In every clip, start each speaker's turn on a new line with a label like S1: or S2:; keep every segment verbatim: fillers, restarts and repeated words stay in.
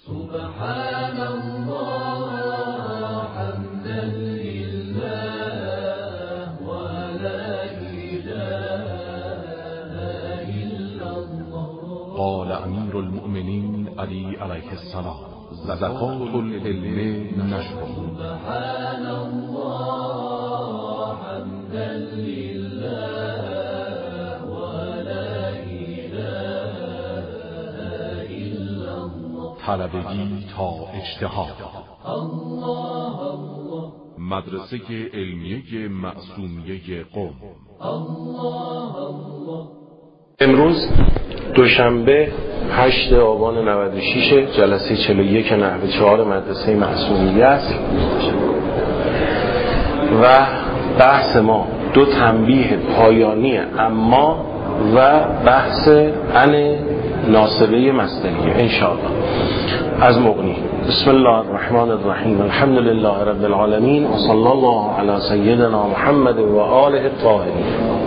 S1: سبحان الله حمدا لله ولا إله إلا الله.
S2: قال امیر المؤمنین علی علیه السلام: زکات العلم نشر.
S1: سبحان الله حمدا لله ولا إله إلا الله.
S2: طلبگی تا اجتهاد.
S1: الله الله.
S2: مدرسه علمیه معصومیه قم.
S1: الله الله.
S3: امروز دوشنبه هشت آبان نود و شش جلسه چهل و یک نحو چهار مدرسه معصومیه است و بحث ما دو تنبیه پایانی اما و بحث عن ناصبه مصدریه انشاءالله از مغنی. بسم الله الرحمن الرحیم. الحمد لله رب العالمین و صلی الله علی سیدنا محمد و آله الطاهرین.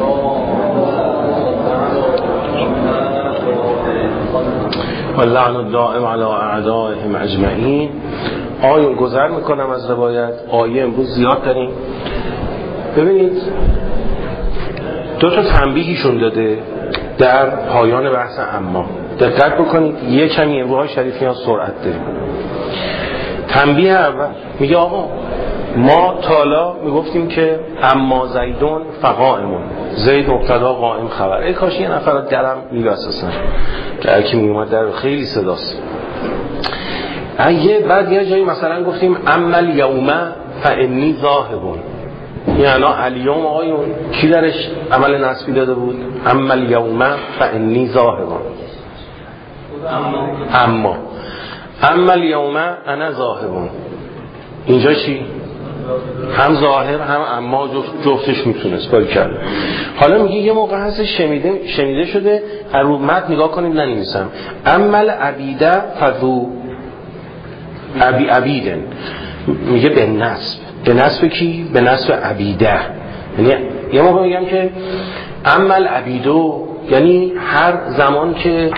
S3: واللعن الدائم علی اعدائهم اجمعین. آیه گذر میکنم از روایت. آیه امروز زیاد داریم. ببینید دو تا تنبیهشون داده در پایان بحث اما. دقت بکنید یه کمی امروز شریفیان سرعت داریم. تنبیه اول میگه آقا ما تالا میگفتیم که اما زیدون فقائمون، زید مبتدا قائم خبر. ای کاش یه نفر درم میبسسن که اکی میومد در خیلی صداست. یه بعد یه جایی مثلا گفتیم اما الیوم فانی ذاهبون، یعنی الیوم آقایون کی درش عمل نصبی داده بود؟ اما الیوم فانی ذاهبون. اما اما الیوم انا ذاهبون، اینجا چی؟ هم ظاهر هم اما جفت جفتش میتونست باری کرده. حالا میگه یه موقع هست شنیده شنیده شده رو متن نگاه کنید ننویسم عمل عبیده فذو عبی عبیدن، میگه به نصب. به نصب کی؟ به نصب عبیده. یعنی یه موقع میگم که عمل عبیدو یعنی هر زمان که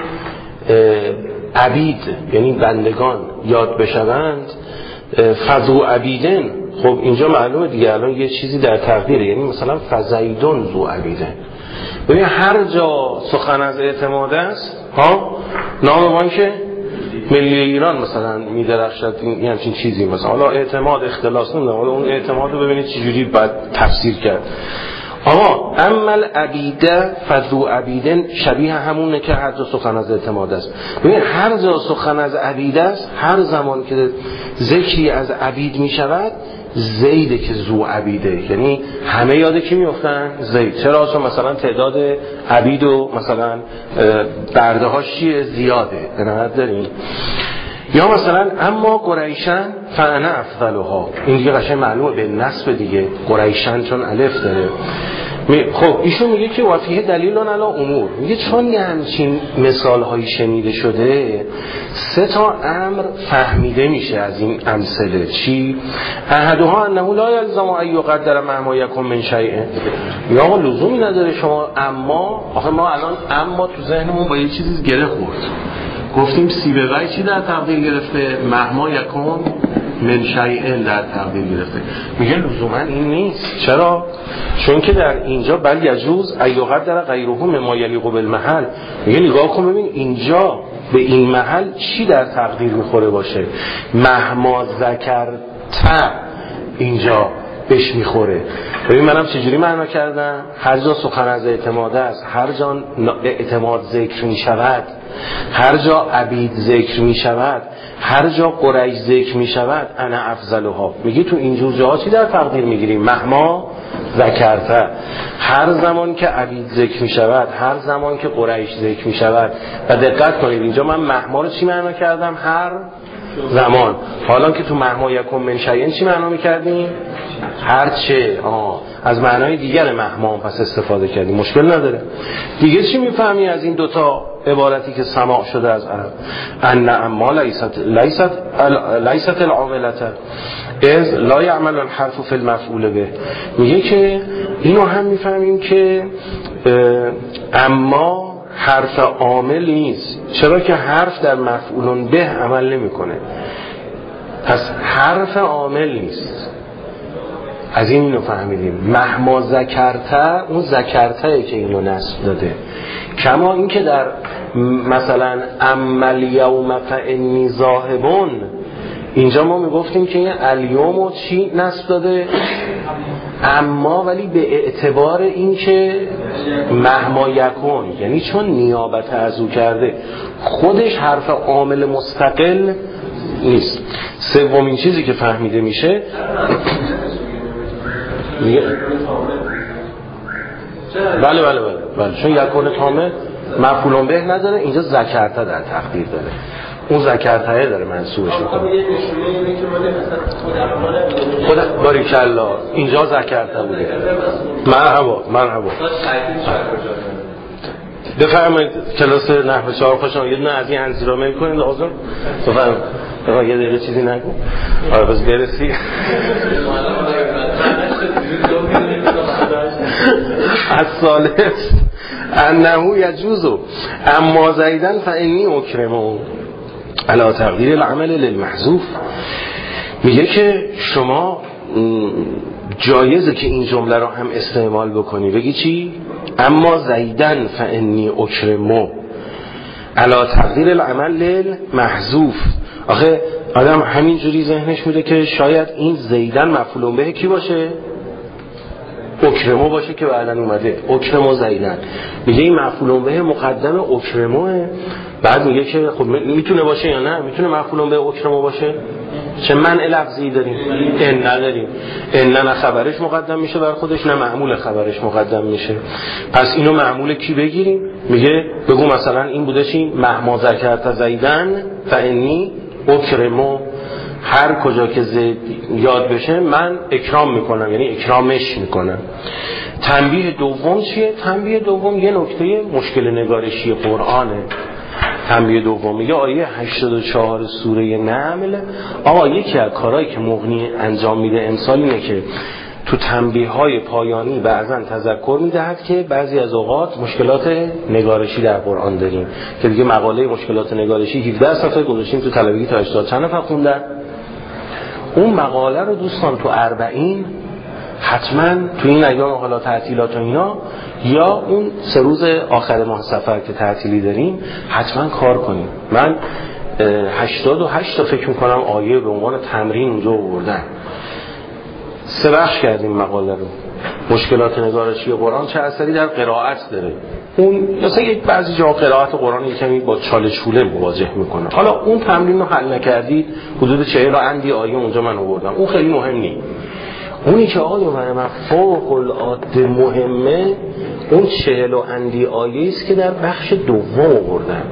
S3: عبید یعنی بندگان یاد بشوند فذو عبیدن. خب اینجا معلومه دیگه الان یه چیزی در تقدیره، یعنی مثلا فزیدون ذو عبیدن. ببین هر جا سخن از اعتماد است ها، نام بانک ملی ایران مثلا میدرخشد این همچین چیزی، مثلا حالا اعتماد اختلاس نمیدونم، حالا اون اعتماد رو ببینید چجوری باید تفسیر کرد. آقا عمل عبیده فذو عبیدن شبیه همونه که هر جا سخن از اعتماد است. ببین هر جا سخن از عبید است، هر زمان که ذکری از عبید می شود زیده که ذو عبیده، یعنی همه یاده کی میافتن؟ زید. چرا؟ چون مثلا تعداد عبید و مثلا برده هاش چیه؟ زیاده. به نظر داریم. یا مثلا اما قریشن فانا افضلها، این دیگه قشنگ معلومه به نسب دیگه، قریشن چون الف داره. خب ایشون میگه که وفیه دلیل علی امور، میگه چون یه همچین مثال هایی شنیده شده سه تا امر فهمیده میشه از این امثله. چی؟ احدها انه لا یلزم ان یقدر مهما یکن من شیء، یا آقا لزومی نداره شما اما، آخه ما الان اما تو ذهنمون با یه چیزی گره خورد، گفتیم سیبه وی چی در تقدیر گرفته؟ مهما یکون من شیء در تقدیر گرفته. میگه لزوما این نیست. چرا؟ چون که در اینجا بل یجوز ایقدر غیره مما یلیق بالمحل. میگه نگاه کن ببین اینجا به این محل چی در تقدیر میخوره باشه. مهما ذکرت اینجا بهش میخوره. ببین منم چجوری معنا کردم؟ هر جا سخن از اعتماد است، هر جا اعتماد ذکر میشود، هر جا عبید ذکر می شود، هر جا قریش ذکر می شود، انا افضلها. میگی تو اینجور جاها چی در تقدیر میگیریم؟ مهما ذکرته، هر زمان که عبید ذکر می شود، هر زمان که قریش ذکر می شود. و دقت کنید اینجا من مهما رو چی معنا کردم؟ هر زمان. حالا که تو مهما یکون من شیء چی معنا میکردیم؟ هر چه. آه. از معنای دیگر مهما پس استفاده کردیم، مشکل نداره. دیگه چی میفهمی از این دوتا عبارتی که سماع شده از عرب؟ ان اما لیست لیست لیست العاملة از لا یعمل الحرف فی المفعول به. میگه که اینو هم میفهمیم که اما حرف عامل نیست. چرا که حرف در مفعول به عمل نمیکنه، پس حرف عامل نیست. از این اینو فهمیدیم. مهما ذکرته، اون ذکرته که اینو نصب داده. کما این که در مثلا عمل یوم فانی ذاهبون، اینجا ما میگفتیم که این الیومو چی نصب داده؟ اما ولی به اعتبار این که مهما یکون، یعنی چون نیابت از او کرده، خودش حرف عامل مستقل نیست. سومین چیزی که فهمیده میشه بله بله بله بله چون یکون تامه مفعول به نداره، اینجا ذکرته در تقدیر داره، اون ذکرته داره منصوبش میکنه. خود باریکالله اینجا ذکرته بوده. مرحبا مرحبا بفرمایید. کلاس نحو چهار خوشم یه دونه از این انزیرا میل کنید لازم بفرمایید. بفرمایید یه دقیقه چیزی نگو. آره بس برسی. از ثالث انه یجوزو اما زیدن فانی اکرمو علی تقدیر العمل للمحذوف. میگه که شما جایزه که این جمله رو هم استعمال بکنی، بگی چی؟ اما زیدن فانی اکرمو علی تقدیر العمل للمحذوف. آخه آدم همینجوری ذهنش میره که شاید این زیدن مفعول به کی باشه؟ اکرمو باشه که بعدن اومده اکرمو زیدن. میگه این مفعول به مقدم اکرموه، بعد میگه که خب میتونه باشه یا نه؟ میتونه مفعول به اکرمو باشه؟ چه منع لفظی داریم؟ ان نداریم. ان نه خبرش مقدم میشه بر خودش، نه معمول خبرش مقدم میشه. پس اینو معمول کی بگیریم؟ میگه بگو مثلا این بوده چی؟ مهما ذکرت زیدن فانی اکرمو، هر کجا که زید یاد بشه من اکرام میکنم، یعنی اکرامش میکنم. تنبیه دوم چیه؟ تنبیه دوم یه نکته مشکل نگارشی قرآنه. تنبیه دوم میگه آیه هشتاد و چهار سوره نمل. آقا یکی از کارهایی که مغنی انجام میده امسال اینه که تو تنبیه های پایانی بعضا تذکر میدهد که بعضی از اوقات مشکلات نگارشی در قرآن داریم، که دیگه مقاله مشکلات نگارشی هفده صفحه گذاشتیم تو طلبگی تا هشتاد چند نفر خوندن. اون مقاله رو دوستان تو اربعین حتما تو این ایام حالا تعطیلات و اینا یا اون سه روز آخر ماه سفر که تعطیلی داریم حتما کار کنیم. من هشتاد و هشت تا فکر میکنم آیه به عنوان تمرین اونجا آوردن. سه بخش کردیم مقاله رو. مشکلات نگارشی قرآن چه اثری در قرائت داره. اون مثلا یک بعضی جا قرائت قرآن یکمی با چاله چوله مواجه میکنه. حالا اون تمرین رو حل نکردید، حدود چهل و اندی آیه اونجا من آوردم. اون خیلی مهم نیست. اونی که آقای من فوق العاده مهمه، اون چهل و اندی آیه است که در بخش دوم آوردن.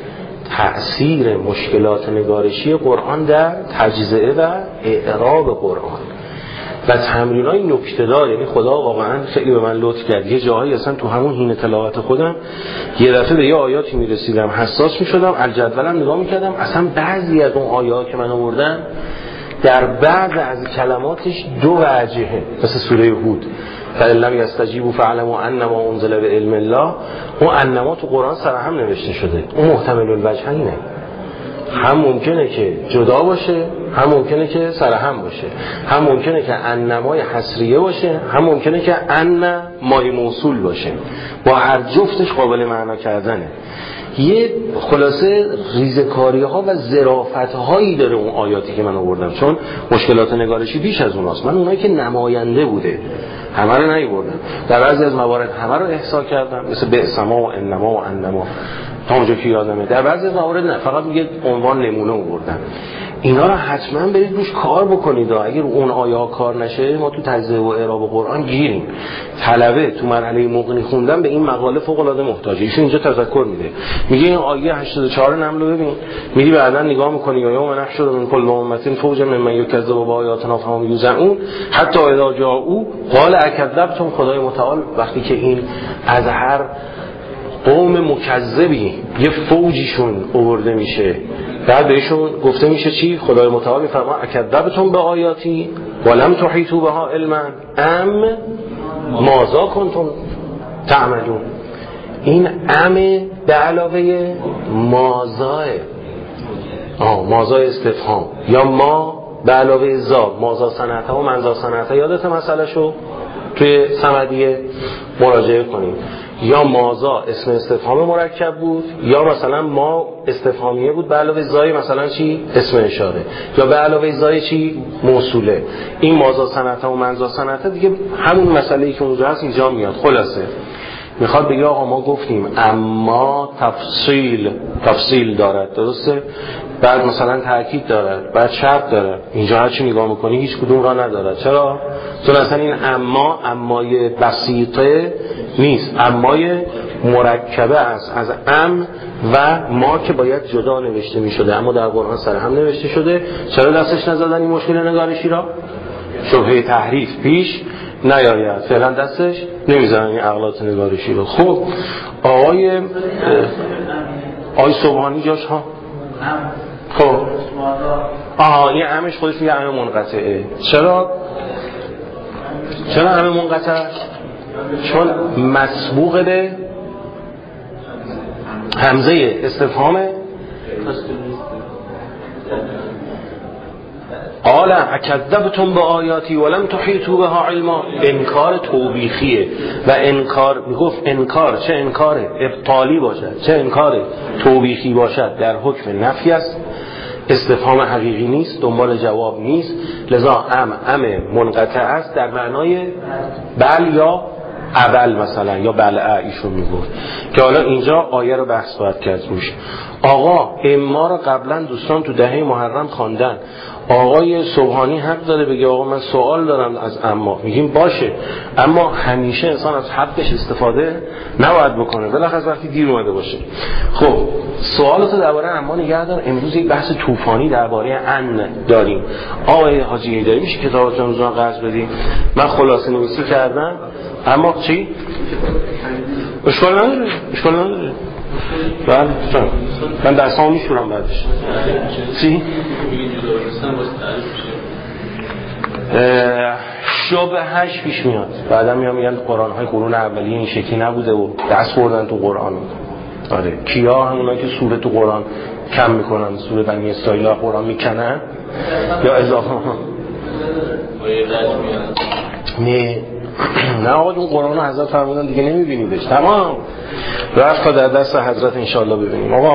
S3: تأثیر مشکلات نگارشی قرآن در تجزیه و اعراب قرآن و تمرینای نکته‌دار. یعنی خدا واقعا خیلی به من لطف کرد. یه جاهایی اصلا تو همون حین تلاوت خودم یه دفعه به یه آیاتی میرسیدم حساس میشدم، الجدولم نگاه میکردم، اصلا بعضی از اون آیات که من آوردم در بعض از کلماتش دو وجهه، مثل سوره هود فَإِلَّمْ يَسْتَجِيبُوا فَاعْلَمُوا أَنَّمَا أُنزِلَ بِعِلْمِ اللَّه. اون انما تو قرآن سر هم نوشته شده. اون محتمل الوجهینه، هم ممکنه که جدا باشه، هم ممکنه که سر هم باشه، هم ممکنه که انمای حصریه باشه، هم ممکنه که ان مای موصول باشه. با هر جفتش قابل معنا کردنه. یه خلاصه ریزکاری ها و ظرافت هایی داره اون آیاتی که من آوردم، چون مشکلات نگارشی بیش از اوناست. من اونایی که نماینده بوده همه رو نیاوردم، در بعضی از موارد همه رو احصا کردم، مثل بئسما و انما و انما تا اونجا که یادمه. در بعضی از موارد نه، فقط میگه عنوان نمونه آوردم. اینا رو حتما برید روش کار بکنید. اگر اون آیه ها کار نشه ما تو تجزیه و اعراب قرآن گیریم. طلبه تو مرحله مغنی خوندن به این مقاله فوق العاده محتاجه. ایشون اینجا تذکر میده، میگه این آیه هشتاد و چهار نمل رو ببین، میری بعداً نگاه میکنی یا یوم نحشر من کل امة فوجا ممن یکذب بآیاتنا فهم یوزعون حتی اذا جاءوا قال اکذبتم. خدای متعال وقتی که این از هر قوم مکذبی یه فوجیشون آورده میشه، بعد بهشون گفته میشه چی؟ خدای متعال میفرما اکذبتم به آیاتی ولم تحیطوا بها علما ام ماذا کنتم تعملون. این ام به علاوه مازاه، آه مازاه استفهام، یا ما به علاوه زا، مازا صنعته و منزا صنعته. یادت مسئله شو توی صمدیه مراجعه کنیم. یا مازا اسم استفهام مرکب بود، یا مثلا ما استفهامیه بود به علاوه زای مثلا چی؟ اسم اشاره، یا به علاوه زای چی؟ موصوله. این مازا صنعته و منزا صنعته دیگه همون مسئله‌ای که اونجا هست اینجا میاد. خلاصه میخواد بگه آقا ما گفتیم اما تفصیل تفصیل دارد، درسته؟ بعد مثلا تأکید دارد، بعد شرط دارد. اینجا هر چی نگاه میکنی هیچ کدوم را ندارد. چرا؟ چون اصلا این اما امای بسیطه نیست، امای مرکبه است از ام و ما که باید جدا نوشته میشده، اما در قرآن سر هم نوشته شده. چرا دستش نزدن این مشکل نگارشی را؟ شبهه تحریف پیش نیاید، فعلا دستش نمیزنن این اغلاط نگارشی رو. خب آقای آقای سبحانی جاش ها خب آها این همش خودش میگه همه منقطعه. چرا؟ چرا همه منقطع؟ چون مسبوق به همزه استفهامه. قال اکذبتم به آیاتی ولم تحیطوا بها علما. انکار توبیخیه و انکار میگفت انکار چه انکار ابطالی باشد چه انکار توبیخی باشد در حکم نفی است، استفهام حقیقی نیست، دنبال جواب نیست. لذا ام ام منقطع است در معنای بل یا اول مثلا، یا بلع ایشون میگفت که حالا اینجا آیه رو بحث باید کرد روش. آقا اما رو قبلا دوستان تو دهه محرم خواندن. آقای سبحانی حق داره بگه آقا من سوال دارم از اما. میگیم باشه، اما همیشه انسان از حقش استفاده نباید بکنه، بالاخره وقتی دیر اومده باشه. خب سوالاتو درباره اما نگه دار. امروز یک بحث طوفانی درباره ان داریم. آقای حاجی هیدری میشه کتابتون روزا قرض بدیم؟ من خلاصه نویسی کردم. اما چی؟ اشکال نداره، اشکال نداره. بله من درسامو میشورم بعدش. چی؟ شبهش پیش میاد. بعدا میام میگن قرآن های قرون اولیه این شکلی نبوده و دست خوردن تو قرآن. آره کیا؟ همونایی که سوره تو قرآن کم میکنن، سوره بنی اسرائیل ها قرآن میکنن یا اضافه نه نه آقا اون قرآن رو حضرت فرمودن دیگه نمیبینیدش، تمام رفت تا در دست حضرت انشاءالله ببینیم. آقا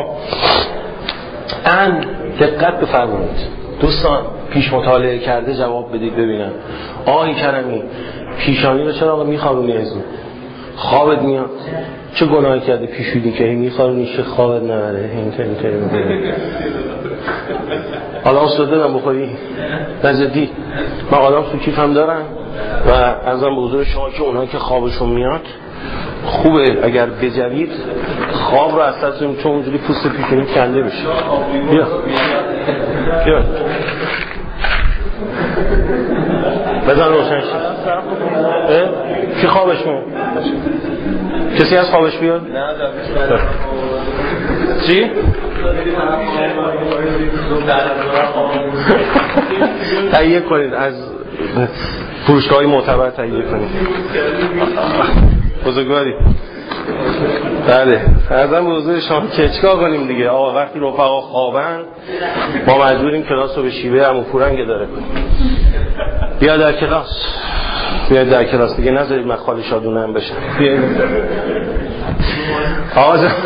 S3: ان دقت بفرمایید دوستان، پیش مطالعه کرده جواب بدید ببینم. آقای کرمی پیشانی رو چرا آقا میخوابونی؟ ازون خوابت میاد؟ چه گناهی کرده پیشونی که میخوابونی چه خوابت نبره؟ این که این که حالا اصلا دارم بخوری نزدی من آدم تو کیفم دارم و ازم به حضور شما که اونایی که خوابشون میاد خوبه اگر بجوید خواب رو از تصمیم چون اونجوری پوست پیشونی کنده بشه. بیا بیا بزن روشن شد. کی خوابش میاد؟ کسی از خوابش بیاد؟ چی؟ تهیه کنید از فروشگاهی معتبر تهیه کنید. بزرگواری بله ازم حضور شما که چیکار کنیم دیگه. آقا وقتی رفقا خوابن ما مجبوریم کلاس رو به شیوه عمو پورنگ داره کنیم. بیا در کلاس، بیا در کلاس دیگه، نذارید من خالی شادونه هم بشم. بیا آقا جان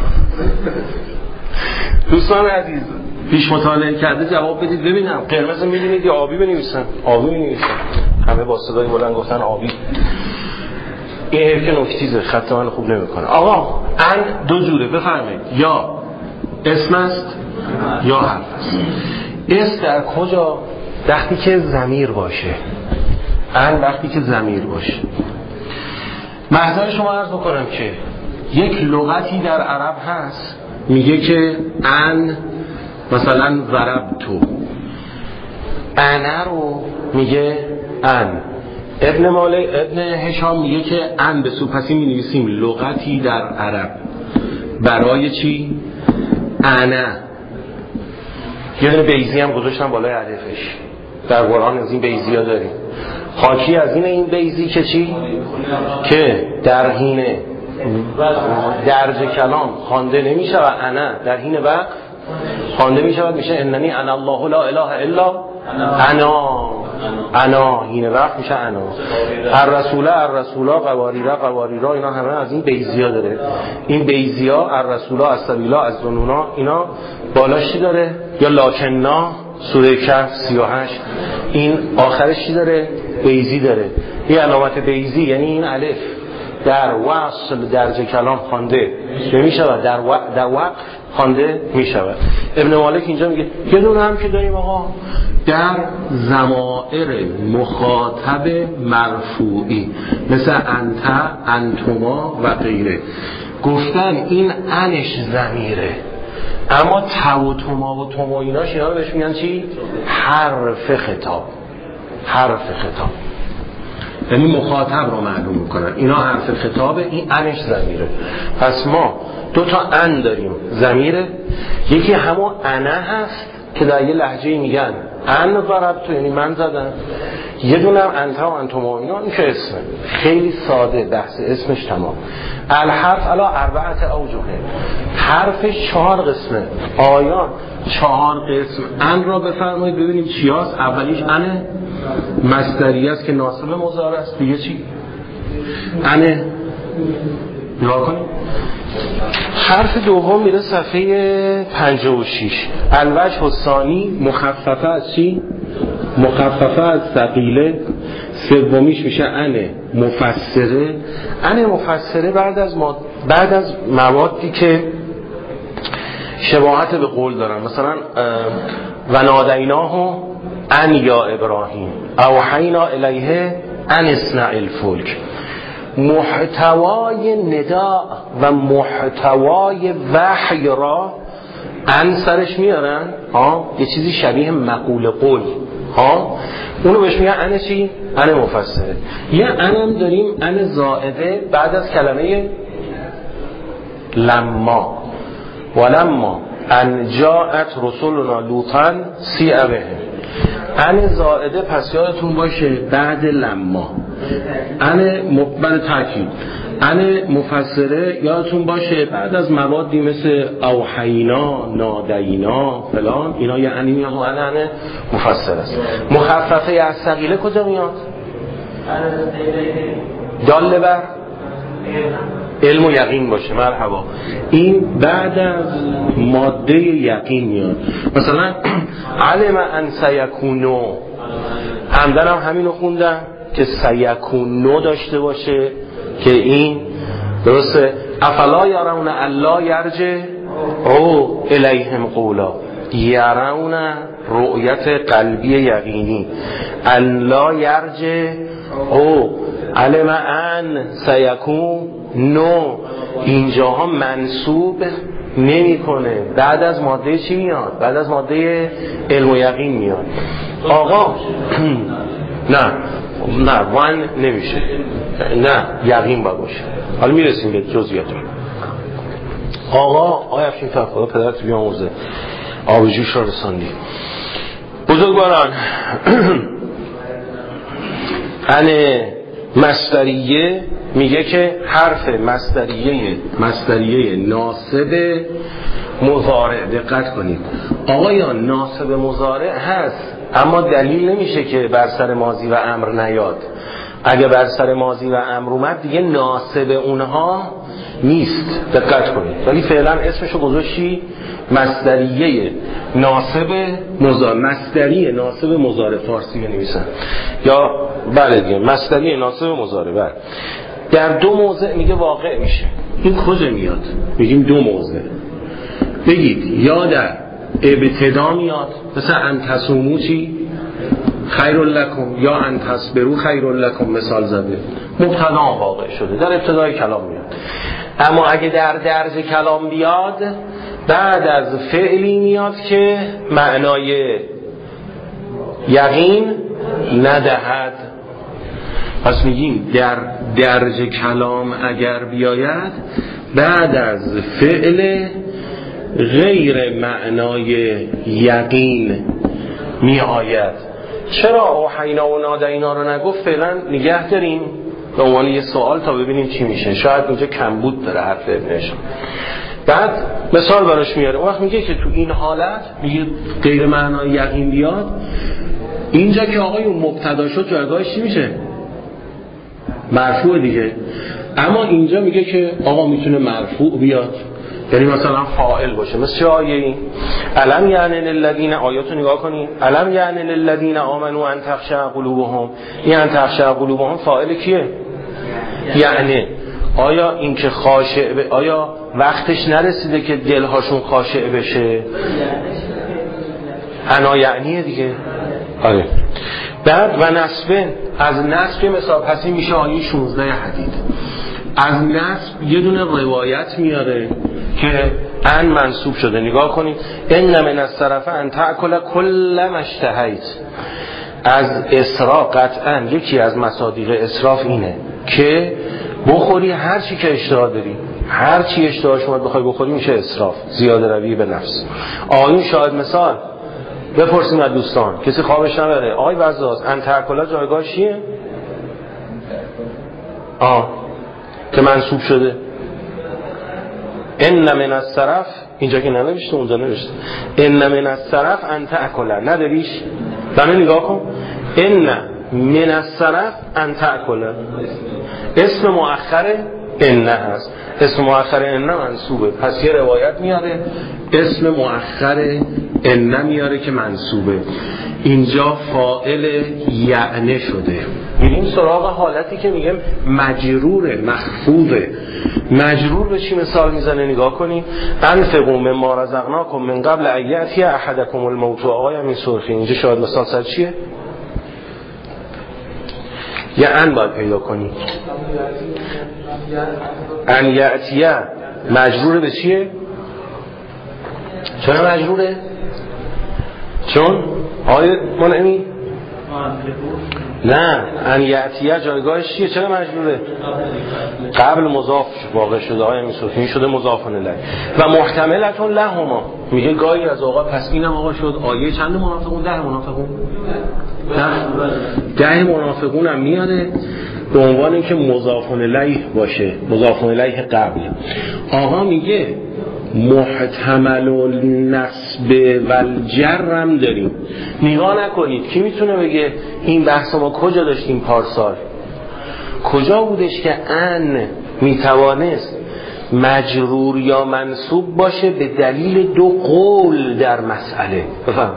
S3: دوستان عزیز پیش مطالعه کرده جواب بدید ببینم. قرمز می‌بینید یا آبی بنویسن؟ آبی بنویسن. همه با صدای بلند گفتن آبی. این حیف که نکتیزه، خط من خوب نمی‌کنه. آقا ان دو جوره بفرمایید، یا اسم است یا حرف است. اسم در کجا؟ وقتی که ضمیر باشه. ان وقتی که ضمیر باشه. محضر شما عرض بکنم که یک لغتی در عرب هست میگه که ان مثلا ضربتو، انا رو میگه ان. ابن مالک ابن هشام میگه که ان به سوپسی می نویسیم لغتی در عرب برای چی؟ انا. یه دونه بیضی هم گذاشتم بالای الفش. در قرآن از این بیضی ها داریم. حاکی از این این بیضی که چی؟ که در حین درج کلام خوانده نمی شود انا در حین وقت خوانده می شود میشه اننی انا الله لا اله الا انا انا حین وقت میشه انا. الرسوله الرسولا قواریرا قواریرا اینا همه از این بیضیا داره. این بیضیا الرسولا از سبیلا از ظنونا اینا بالاش چی داره؟ یا لاکننا سوره کهف سی و هشت این آخرش چی داره؟ بیضی داره. این علامت بیضی یعنی این الف در وصل درج کلام خوانده نمی شود در وقت در وقت خوانده می شود. ابن مالک اینجا میگه یه دونه هم که داریم آقا در ضمائر مخاطب مرفوعی مثل انت انتما و غیره گفتن این انش ضمیره، اما تو و تما و تما ایناش اینا رو بهش میگن چی؟ حرف خطاب. حرف خطاب یعنی مخاطب رو معلوم میکنن اینا حرف خطابه، این انش ضمیره. پس ما دو تا ان داریم ضمیره، یکی همون انا هست که در یه لهجه میگن ان ضربت یعنی من زدم، یه دونه هم انت و انتما اینا این که اسمه خیلی ساده بحث اسمش تمام. الحرف علا اربعت اوجه حرفش چهار قسمه. آیا چهار قسم ان را بفرمایید ببینیم چی هست. اولیش ان مصدری است که ناصب مضارع است. دیگه چی؟ ان نگاه کنید حرف دوم میره صفحه پنجاه و شش. الوجه الثانی مخففه از چی؟ مخففه از ثقیله. سومیش میشه ان مفسره. ان مفسره بعد از ما... بعد از موادی که شباهت به قول دارن، مثلا و نادیناه ان یا ابراهیم اوحینا الیه ان اصنع الفلک. محتوای نداء و محتوای وحی را ان سرش میارن ها، یه چیزی شبیه مقول قول ها، اونو بهش میگن ان چی؟ ان مفسره. یه ان هم داریم ان زائده بعد از کلمه لما ولما ان جاءت رسولنا لوطا سیء بهم. ان زائده پس یادتون باشه بعد لما. ان مقبل تاکید. ان مفسره یادتون باشه بعد از موادی مثل اوحینا نادینا فلان اینا یه انی میاد و ان ان مفسره است. مخففه از ثقیله کجا میاد؟ داله بر علم و یقین باشه. مرحبا. این بعد از ماده یقین میاد. مثلا علم ان سیکونو همدن هم همینو خوندن که سیکونو داشته باشه که این درسته. افلا یرون الا یرجع او الیهم قولا یرون رؤیت قلبی یقینی الا یرجع او علم ان سیکون نو اینجاها منصوب نمی کنه. بعد از ماده چی میاد؟ بعد از ماده علم و یقین میاد. آقا نه نه وان نمیشه، نه یقین باید باشه. حالا میرسیم به جزئیات. آقا آیا افشین فرخدا پدرت بیامرزه آبجوش را رساندی. بزرگواران ان مصدریه میگه که حرف مصدریه مصدریه ناصب مضارع. دقت کنید آقایان ناصب مضارع هست اما دلیل نمیشه که بر سر ماضی و امر نیاد. اگه بر سر ماضی و امر اومد دیگه ناصب اونها نیست. دقت کنید. ولی فعلا اسمشو گذاشتی مصدریه ناصب مضارع. مصدریه ناصب مضارع فارسی بنویسن یا بله دیگه مصدریه ناصب مضارع. بله در دو موضع میگه واقع میشه. این کجا میاد؟ میگیم دو موضع. بگید یا در ابتدا میاد مثل ان تصومو چی؟ خیر لکم یا ان تصبروا خیر لکم مثال زده. مبتدا واقع شده در ابتدای کلام میاد. اما اگه در درج کلام بیاد بعد از فعلی میاد که معنای یقین ندهد. پس میگیم در درج کلام اگر بیاید بعد از فعل غیر معنای یقین می آید. چرا اوحینا و نادینا رو نگفت؟ فعلا نگه داریم به عنوان یه سوال تا ببینیم چی میشه. شاید اینجا کمبود داره حرف ابنش. بعد مثال براش میاره. اون وقت میگه که تو این حالت میگه غیر معنای یقین بیاد، اینجا که آقایون مبتدا شد جایگاهش چی میشه؟ مرفوع دیگه. اما اینجا میگه که آقا میتونه مرفوع بیاد، یعنی مثلا فاعل باشه. مثل آیه این الم یعنی للذین، آیاتو نگاه کنین، الم یعنی للذین آمنوا ان تخشع قلوبهم، این ان تخشع قلوبهم فاعل کیه؟ یعنی آیا این که خاشع ب... آیا وقتش نرسیده که دلهاشون خاشع بشه؟ انا یعنیه دیگه. آره. بعد و نصب، از نصب مثال پسی میشه آیه شانزده حدید. از نصب یه دونه روایت میاره که ان منصوب شده. نگاه کنید، ان من الصرف ان تأکل کل ما اشتهیت. از اسراف قطعا یکی از مصادیق اسراف اینه که بخوری هر چی که اشتها داری، هر چی اشتهاش اومد بخوای بخوری میشه اسراف، زیاده روی به نفس. آیون شاهد مثال بپرسیم از دوستان، کسی خوابش نبره، آقای وزاز ان تأکل جایگاهش چیه؟ آه که منصوب شده. ان من الصرف، اینجا که ننوشته اونجا نوشته، ان من الصرف ان تأکل، نداریش؟ بله نگاه کن، ان من الصرف ان تأکل اسم مؤخر ان هست، اسم مؤخر ان منصوبه، پس یه روایت میاره اسم مؤخر ان میاره که منصوبه. اینجا فاعل یعنی شده. میریم سراغ حالتی که میگم مجروره، مخفوضه. مجرور به چی مثال میزنه؟ نگاه کنیم، انفقوا مما رزقناکم من قبل ان یأتی احدکم الموت. آقای همین سرخی اینجا شاید مثال سر چیه؟ یا ان باید پیدا کنیم. ان یأتیه مجروره به چیه؟ چرا مجروره؟ چون آیه منعمی؟ نه، ان یأتیه جایگاهش چیه؟ چرا مجروره؟ قبل مضاف واقع شده، آیه میسوفین شده مضاف الیه و محتملتون لهما. میگه گاهی از اوقات، پس اینم آقا شد آیه چند منافقون؟ ده منافقون؟ نه، ده منافقون هم میاده به عنوان اینکه مضاف الیه باشه، مضاف الیه قبل. آقا میگه محتمل النصب و الجر هم داریم. نگاه نکنید کی میتونه بگه این بحث ما کجا داشتیم پارسال؟ کجا بودش که ان میتوانست مجرور یا منصوب باشه به دلیل دو قول در مسئله؟ بفهم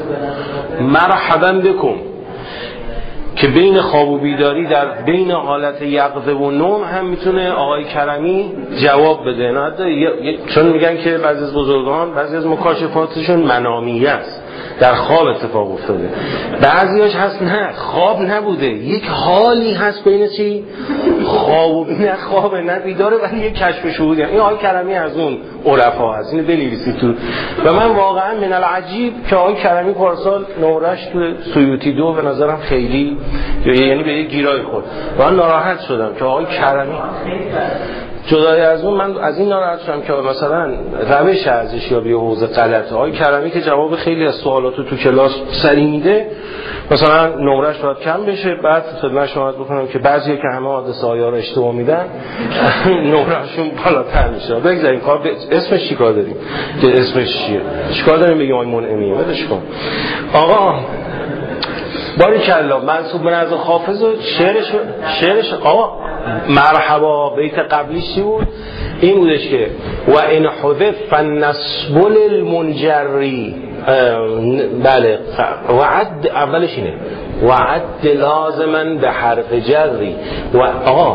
S3: مرحبا بکن که بین خواب و بیداری در بین حالت یقظه و نوم هم میتونه آقای کرمی جواب بده. نه چون میگن که بعضی از بزرگان بعضی از مکاشفاتشون منامیه است، در خواب اتفاق افتاده. بعضیاش هست نه خواب نبوده، یک حالی هست بین چی؟ خواب و نه خواب نه بیداره، ولی یک کشف شهودی. این آقای کرمی از اون عرفا هست، اینو بنویسید تو. و من واقعا من العجیب که آقای کرمی پارسال نورش تو سیوطی دو به نظرم خیلی یعنی به یک گیرای خورد. من ناراحت شدم که آقای کرمی جدای از اون، من از این ناراحت شدم که مثلا روش ارزشیابی حوزه غلطه. آقای کرمی که جواب خیلی از سوالاتو تو کلاس سری میده، مثلا نمرش باید کم بشه، بعد خدمت شما بکنم که بعضیا که همه حادثه آیا رو اشتباه میدن نمرشون بالاتر میشه. بگذاریم کار ب... اسمش چیکار داریم؟ که اسمش چیه؟ چیکار داریم بگیم آقای منعمی؟ ولش کن. آقا باریکلا منصوب به نظر حافظ و شعرش شعرش آقا مرحبا بیت قبلیش چی بود؟ این بودش که و ان حذف فالنصب للمنجری، بله وعد اولش اینه وعد لازما به حرف جری و آقا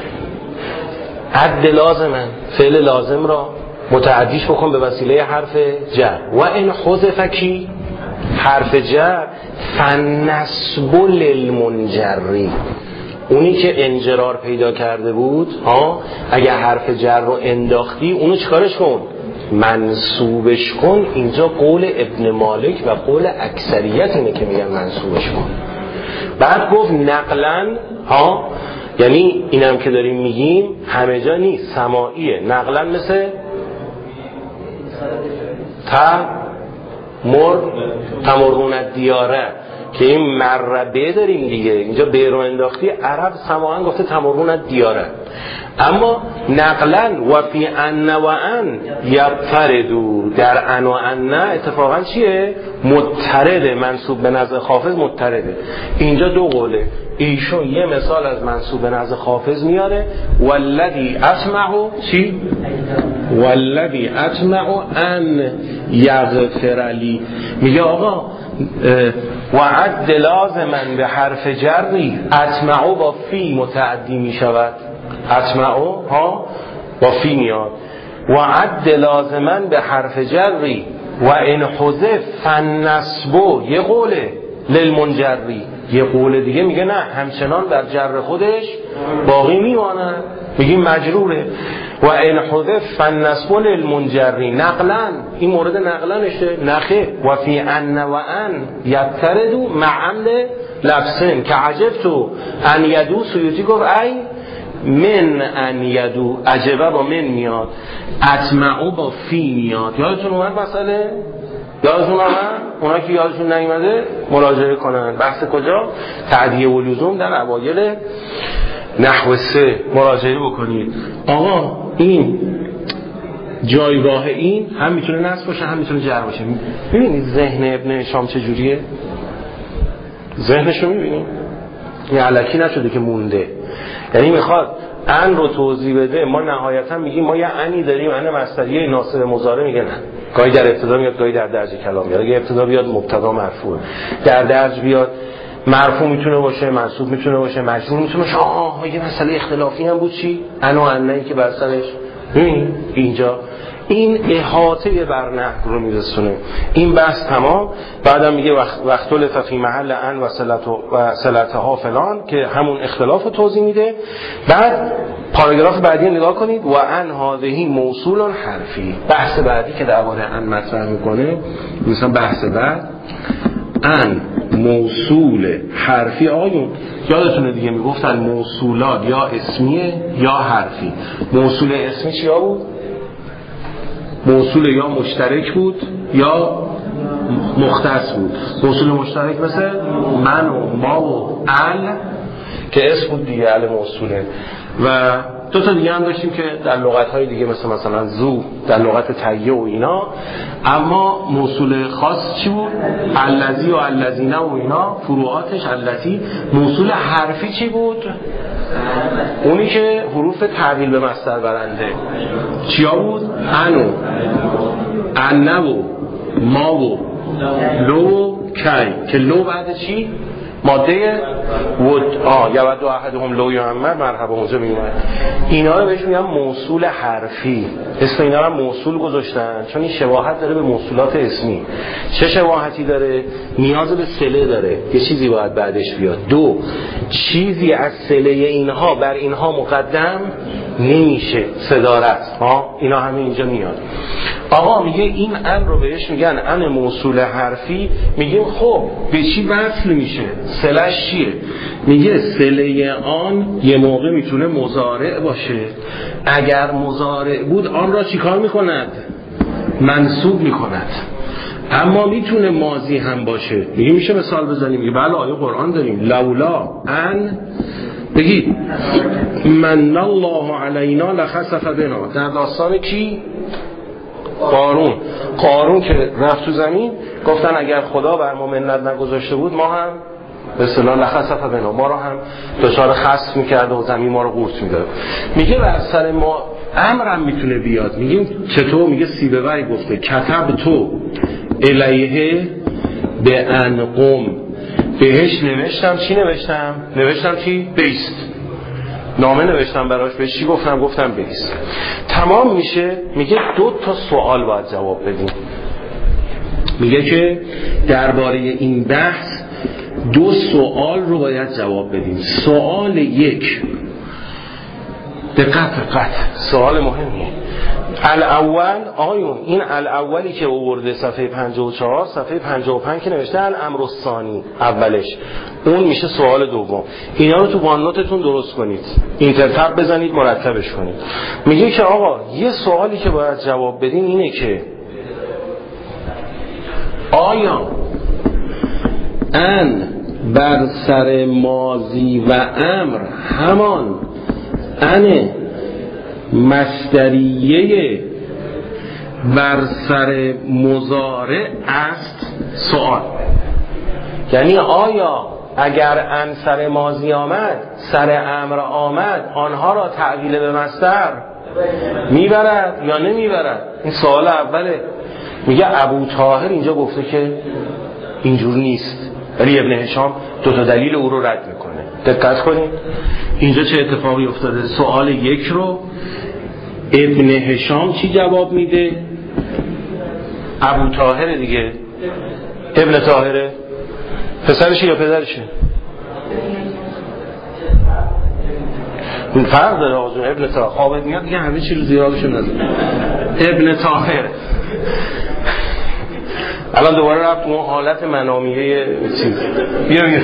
S3: عد لازما فعل لازم را متعدیش بکن به وسیله حرف جر. و ان حذف کی حرف جر فالنصب للمنجری، اونی که انجرار پیدا کرده بود ها، اگه حرف جر رو انداختی اونو چکارش کن؟ منصوبش کن. اینجا قول ابن مالک و قول اکثریت اینه که میگن منصوبش کن. بعد گفت نقلن ها، یعنی اینم که داریم میگیم همه جا نیست، سماعیه. نقلن مثل تا مر تمرون دیاره، که این مربه داریم دیگه، اینجا به رو انداختی، عرب سماعن گفته تمرون دیاره، اما نقلا و فی ان و ان یفتردو، در ان و ان اتفاقا چیه؟ مضطرده، منصوب به نزد خافض مضطرده. اینجا دو قوله، ایشون یه مثال از منصوب به نزد خافض میاره، والذی اطمع چی؟ والذی اطمع ان یغفر لی، میگه آقا وعد لازما به حرف جری، اطمع با فی متعدی میشود، اطمع ها با فی میاد، وعد لازما به حرف جری و ان حذف فالنصب، یه قوله للمنجری، یه قول دیگه میگه نه همچنان در جر خودش باقی میمانه، میگیم مجروره. و ان حذف فالنصب للمنجری، نقلا این مورد نقلنشه، نخه و فی ان و ان یفتردو مع عمل لفظن که عجبتو ان یدو، سیوطی گفت ای من ان یدو، عجبه با من میاد، اطمعو با فی میاد. یادتون اومد مسئله؟ یادتون اومد؟ اونا که یادشون نیومده مراجعه کنن. بحث کجا؟ تعدیه و لزوم در اوایل نحو سه مراجعه بکنید. آقا این جایگاه این هم میتونه نصب باشه هم میتونه جر باشه. ببینید ذهن ابن هشام چجوریه؟ ذهنشو میبینید؟ یه علکی نشده که مونده، یعنی میخواد ان رو توضیح بده. ما نهایتا میگیم ما یه انی داریم، ان مصدریه ناصب مضارع، میگه نه، گاهی در ابتدا میاد گاهی در درج کلام میاد، اگه ابتدا بیاد مبتدا مرفوع، در درج بیاد مرفوع میتونه باشه، منصوب میتونه باشه، مجرور میتونه باشه. آها یه مسئله اختلافی هم بود، چی؟ ان و انی که بر سرش ببین اینجا این احاطه بر نحو رو میرسونه. این بحث تمام. بعدم میگه وقت وقت لفی محل ان و صلت و صلتها فلان که همون اختلاف رو توضیح میده. بعد پاراگراف بعدی نگاه کنید، و ان هذه موصول حرفی، بحث بعدی که درباره ان مطرح میکنه، مثلا بحث بعد ان موصول حرفی. آیون یادتونه دیگه میگفتن موصولات یا اسمیه یا حرفی. موصول اسمی چیا بود؟ موصول یا مشترک بود یا مختص بود. موصول مشترک مثل من و ما و ال که اسم بود دیگه، ال موصوله. و دو تا دیگه هم داشتیم که در لغت‌های دیگه مثل مثلا زو در لغت تهیه و اینا. اما موصول خاص چی بود؟ الذی و الذین و اینا فروعاتش التی. موصول حرفی چی بود؟ اونی که حروف تعویل به مصدر برنده چیا بود؟ انو انه و ما و لو کی، که لو بعد چی؟ ماده ود آ یا بعد احدهم لو یعمر مرحبا اونجا میومد. اینا رو بهش میگن موصول حرفی. اسم اینا رو موصول گذاشتن چون این شباهت داره به موصولات اسمی. چه شباهتی داره؟ نیاز به صله داره، یه چیزی باید بعدش بیاد. دو، چیزی از صله اینها بر اینها مقدم نمیشه، صدارت ها، اینا همه اینجا میاد. آقا میگه این ان رو بهش میگن ان موصول حرفی. میگیم خب به چی وصل میشه؟ صله‌اش چیه؟ میگه صله آن یه موقع میتونه مضارع باشه، اگر مضارع بود آن را چیکار میکند؟ منصوب میکند. اما میتونه ماضی هم باشه. میگه میشه مثال بزنیم؟ میگه بله آیه قرآن داریم، لولا ان بگید من الله علینا لخسف بنا، در داستان کی؟ قارون. قارون که رفت تو زمین گفتن اگر خدا بر ما منت نگذاشته بود ما هم به اصطلاح لخسف بنا، ما رو هم دچار خسف میکرد و زمین ما رو قورت میداد. میگه بر سر ما امرم میتونه بیاد. میگیم چطور؟ میگه سیبوی گفته کتب تو الیه به انقم، بهش نوشتم. چی نوشتم؟ نوشتم چی؟ بیست. نامه نوشتم براش. به چی گفتم؟ گفتم بیست. تمام میشه. میگه دو تا سوال باید جواب بدیم. میگه که درباره این بحث دو سوال رو باید جواب بدیم. سوال یک، دقت دقت سوال مهمیه. الاول آیون این الاولی که آورده صفحه پنجاه و چهار، صفحه پنجاه و پنج که نوشته الامر الثانی اولش، اون میشه سوال دوم. اینا رو تو واننوتتون درست کنید، اینترتب بزنید، مرتبش کنید. میگه که آقا یه سوالی که باید جواب بدین اینه که آیا ان بر سر ماضی و امر همان ان مصدریه بر سر مضارع است. سوال یعنی آیا اگر ان سر ماضی آمد سر امر آمد آنها را تعویل به مصدر میبرد یا نمیبرد؟ این سوال اوله. میگه ابو طاهر اینجا گفته که اینجور نیست، ولی ابن هشام دو تا دلیل او رو رد میکنه. دقت کنید اینجا چه اتفاقی افتاده. سوال یک رو ابن هشام چی جواب میده؟ ابو طاهر دیگه. ابن طاهره پسرشه یا پدرشه؟ فرق داره آقا جون. ابن طاهر خوابت میاد دیگه همه چی رو زیادشو نزد. ابن طاهر الان دوباره رفت اون حالت منامیه چیز. بیا بیا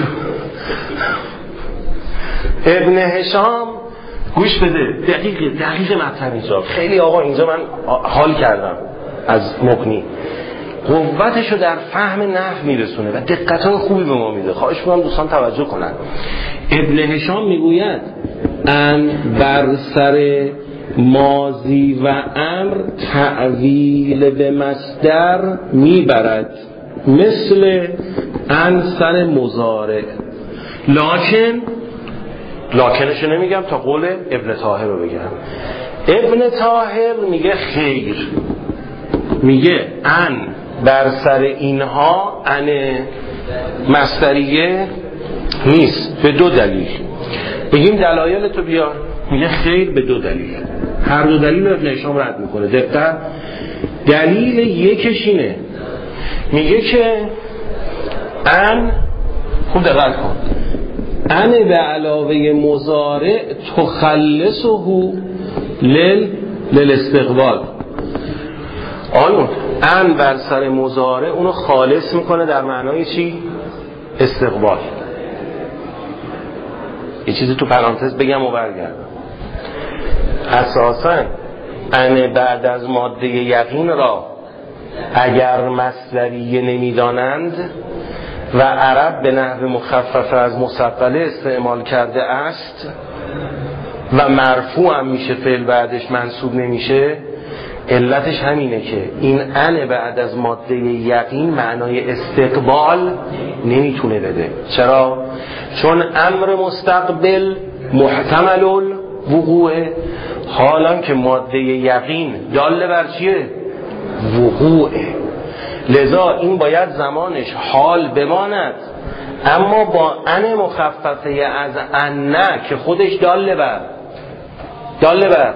S3: ابن هشام گوش بده دقیق دقیق مطلب اینجا. خیلی آقا اینجا من حال کردم از مقنی، قوتشو در فهم نحو میرسونه و دقتای خوبی به ما میده. خواهش میکنم دوستان توجه کنن. ابن هشام میگوید ان بر سر ماضی و امر تعویل به مصدر میبرد مثل ان سر مضارع، لکن لکنشو نمیگم تا قول ابن طاهر رو بگم. ابن طاهر میگه خیر، میگه ان بر سر اینها ان مصدریه نیست به دو دلیل. بگیم دلایل تو بیار. میگه خیر به دو دلیل. هر دو دلیل ابن هشام رد میکنه. دقیقا دلیل یکش اینه، میگه که ان، خوب دقت کن، ان به علاوه مضارع تخلصه لل للاستقبال. آیون ان بر سر مضارع اونو خالص میکنه در معنای چی؟ استقبال. یه چیزی تو پرانتز بگم و برگردم. اساساً ان بعد از ماده یقین را اگر مصدریه نمیدانند و عرب به نحو مخففه از مثقله استعمال کرده است و مرفوع هم میشه فعل بعدش منصوب نمیشه، علتش همینه که این ان بعد از ماده یقین معنای استقبال نمیتونه بده. چرا؟ چون امر مستقبل محتمل الوقوع، حالا که ماده یقین داله بر چیه؟ وقوعه. لذا این باید زمانش حال بماند، اما با ان مخففه از ان که خودش داله بر داله بر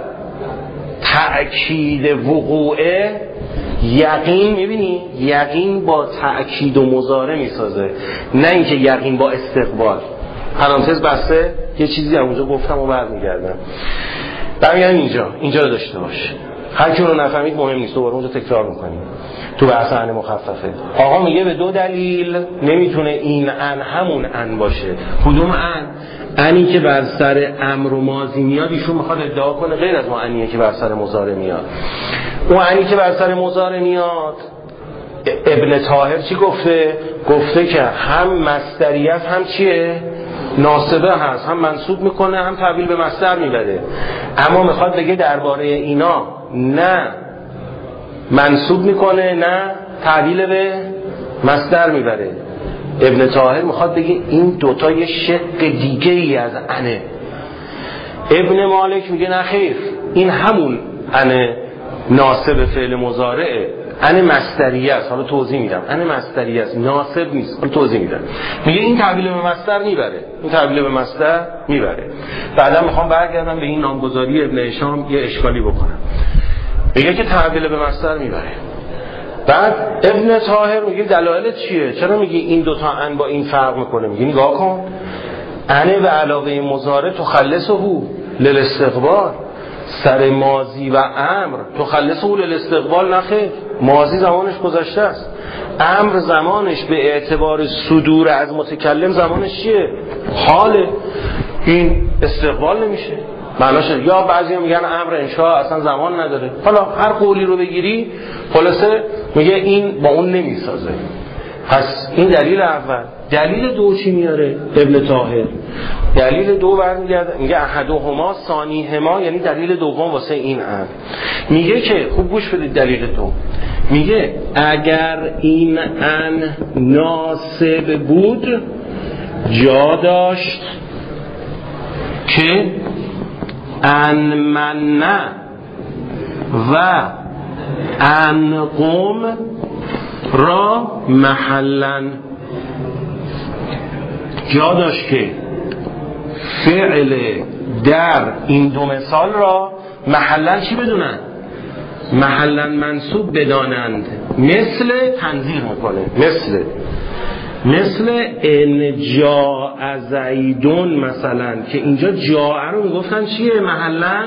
S3: تأکید وقوعه، یقین میبینی؟ یقین با تأکید و مضارع میسازه، نه اینکه یقین با استقبال. پرانتز بسته. یه چیزی هم اونجا گفتم و برمیگردم. برمیگردم اینجا اینجا رو داشته باش. هر کی رو نفهمید مهم نیست، دوباره اونجا تکرار میکنیم تو بحث ان مخففه. آقا میگه به دو دلیل نمیتونه این ان همون ان باشه. کدوم ان؟ انی که بر سر امر و ماضی میاد ایشون میخواد ادعا کنه غیر از اون انیه که بر سر مضارع میاد. اون انی که بر سر مضارع میاد ابن طاهر چی گفته؟ گفته که هم مصدریه هم چیه؟ ناصبه هست، هم منصوب میکنه هم تعویل به مصدر میبره. اما میخواد بگه درباره اینا نه منصوب میکنه نه تعویل به مصدر میبره. ابن طاهر میخواد بگه این دوتا یه شق دیگه ای از انه. ابن مالک میگه نه خیر، این همون انه ناصب فعل مضارعه، ان مصدریه است. حالا توضیح میدم. ان مصدریه است، ناصب نیست. حالا توضیح میدم. میگه این تعبیل به مصدر میبره، این تعبیل به مصدر میبره. بعدا میخوام برگردم به این نامگذاری ابن هشام یه اشکالی بکنم. میگه که تعبیل به مصدر میبره. بعد ابن طاهر میگه دلایل چیه؟ چرا میگه این دوتا ان با این فرق میکنه؟ میگه نگاه کن، ان به علاوه مضارع تخلصه للاستقبال، سر ماضی و امر تخلصه للاستقبال. نخیر، ماضی زمانش گذشته است، امر زمانش به اعتبار صدور از متکلم زمانش چیه؟ حاله. این استقبال نمیشه معناش. یا بعضی هم میگن امر انشاء اصلا زمان نداره. حالا هر قولی رو بگیری خلاصه میگه این با اون نمیسازه. پس این دلیل اول. دلیل دو چی میاره ابن طاهر؟ دلیل دو برمیگرده میگه احدهما ثانیهما، یعنی دلیل دوم واسه این امر. میگه که خوب گوش بدید دلیل دو، میگه اگر این ان ناسب بود جا داشت که ان من و ان قوم را محلا، جا داشت که فعل در این دو مثال را محلا چی بدونن؟ محلا منصوب بدانند. مثل تنظیر میکنه، مثل مثل ان جاء زیدون مثلا، که اینجا جاء رو میگفتن چیه؟ محلا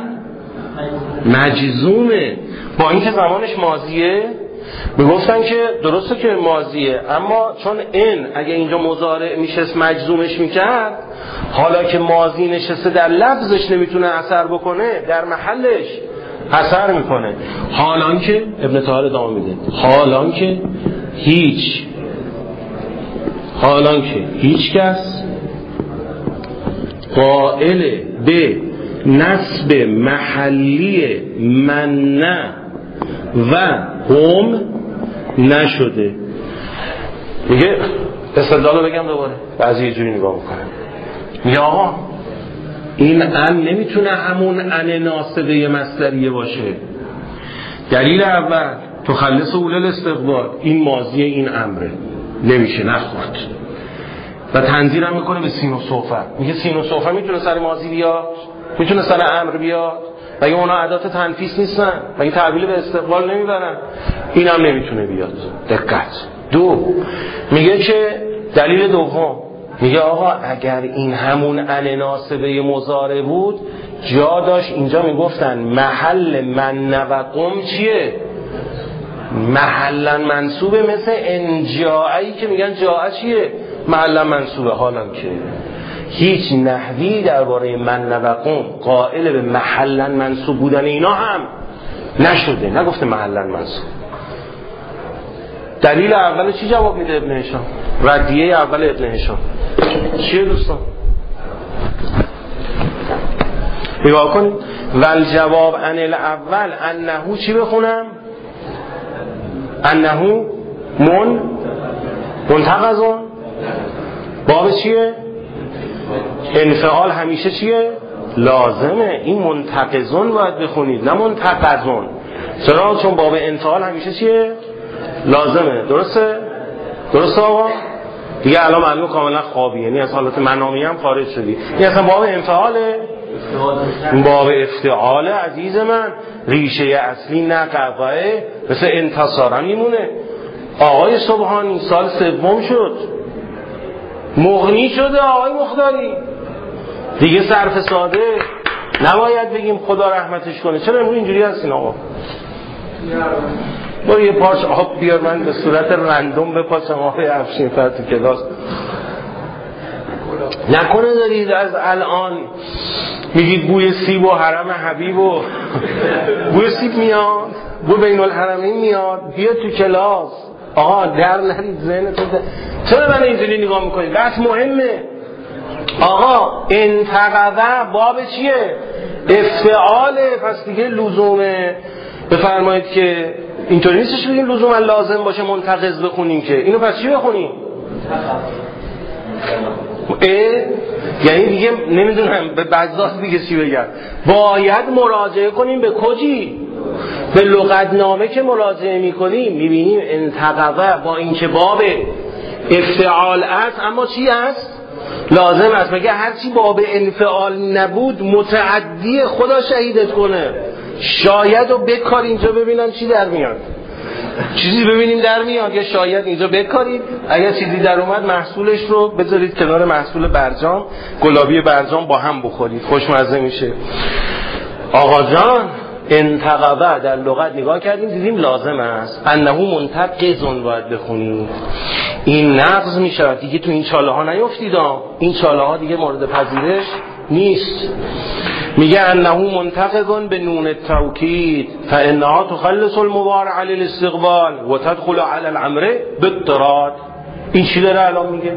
S3: مجزومه، با اینکه زمانش ماضیه میگفتن که درسته که ماضیه، اما چون ان اگه اینجا مضارع میشست مجزومش میکرد، حالا که ماضی نشسته در لفظش نمیتونه اثر بکنه، در محلش اثر میکنه. حالان که ابن طاهر ادامه میده، حالان که هیچ حالان که هیچ کس قائل به نسب محلی من و هم نشده. میگه استدلالو بگم دوباره، بعضی یه جوری نگاه میکنه، میگه آقا این ان نمیتونه همون ان ناصبه مصدریه باشه. دلیل اول تخلص اول الاستقبال، این ماضی این امره، نمیشه، نخورد. و تنظیر هم میکنه به سین و سوفه، میگه سین و سوفه میتونه سر ماضی بیاد، میتونه سر امر بیاد، مگه اونا عدات تنفیس نیستن؟ مگه تعبیل به استقبال نمیبرن؟ این هم نمیتونه بیاد. دقت. دو، میگه که دلیل دوم، میگه آقا اگر این همون ان ناسبه مضارع بود جا داشت، اینجا میگفتن محل من و قم چیه؟ محلا منصوبه، مثل انجاعی که میگن جاعه چیه؟ محلا منصوبه. حالا که هیچ نحوی درباره من و قم قائل به محلا منصوب بودن اینا هم نشده، نگفته محلا منصوب. دلیل اول چی جواب میده ابن هشام؟ ردیه اول ابن هشام چیه دوستان؟ نگاه کنید. والجواب عن الاول انه چی بخونم؟ انه من منتقضون. باب چیه؟ انفعال همیشه چیه؟ لازمه. این منتقضون باید بخونید، نه منتقضون. چرا؟ چون باب انفعال همیشه چیه؟ لازمه. درسته؟ درسته آقا؟ دیگه الان معلوم کاملا خوابی، یعنی از حالت منامی هم خارج شدی. این اصلا باب انفعاله؟ باب افتعاله عزیز من. ریشه اصلی نه قضایه، مثل انتصارا میمونه. آقای سبحانی سال سوم شد، مغنی شده آقای مختاری، دیگه صرف ساده نباید بگیم خدا رحمتش کنه. چرا امروز اینجوری هستین آقا؟ برو یه پارچ آب بیار من به صورت رندوم بپاشم آقای افشین فر تو کلاس. نکنه دارید از الان میگید بوی سیب و حرم حبیب و بوی سیب میاد، بوی بین الحرمین میاد، بیا تو کلاس آقا، در نرید ذهنتون. چرا من اینجوری نگاه میکنید؟ بس مهمه آقا. انتقضه باب چیه؟ افتعاله. پس دیگه لزومه بفرمایید که اینطوری نیستش بگیم لزوما لازم باشه منتقض بخونیم، که اینو پس چی بخونیم؟ اه؟ یعنی دیگه نمیدونم به بزاز دیگه چی بگم، باید مراجعه کنیم به کجی؟ به لغتنامه که مراجعه میکنیم میبینیم انتقضه با اینکه باب افتعال است اما چی است؟ لازم است. مگه هرچی باب انفعال نبود متعدی خدا شهیدت کنه. شاید رو بکار اینجا ببینم چی در میاد، چیزی ببینیم در میاد، یا شاید اینجا بکارید اگر چیزی در اومد محصولش رو بذارید کنار محصول برجام، گلابی برجام با هم بخورید، خوشمزه میشه. آقا جان انتقضه در لغت نگاه کردیم دیدیم لازم است. انه منتقضون باید بخونیم. این نقض میشه دیگه، تو این چاله ها نیفتید، این چاله ها دیگه مورد پذیرش نیست. میگه انه منتقضون به نون التوکید فانها تخلص المضارع علی الاستقبال و تدخل علی الامر باضطراد. این چی داره الان میگه؟